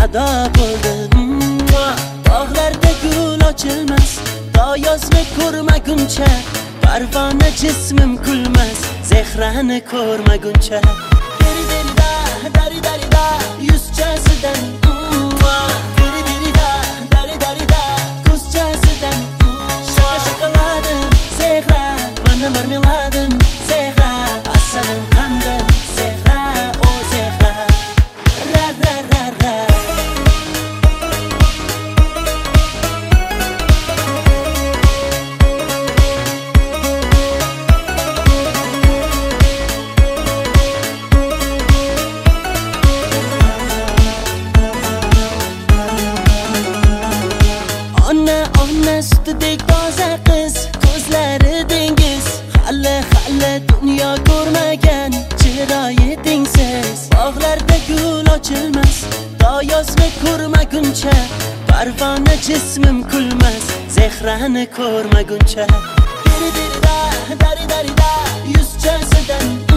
ado bo'ldi. Tog'larda gul ochilmas, to yozni ko'rmaguncha, parvona jismim kulmas, zehrani ko'rmaguncha. Deri-derida, dari-darida, yuzchasidan deri-derida, dari-darida, ko'zchasidan shoshqaladim, zehra, mana marmeladim, zehra, asalim qandim, zehra, o zehra, ra-ra-ra-ra. Ona sutidek toza qiz, ko'zlari dengiz, hali dunyo ko'rmagan chiroyi tengsiz. Bog'larda gul ochilmas, to yozni ko'rmaguncha, parvona jismim kulmas, zehrani ko'rmaguncha. Deri-derida, dari-darida, yuzchasidan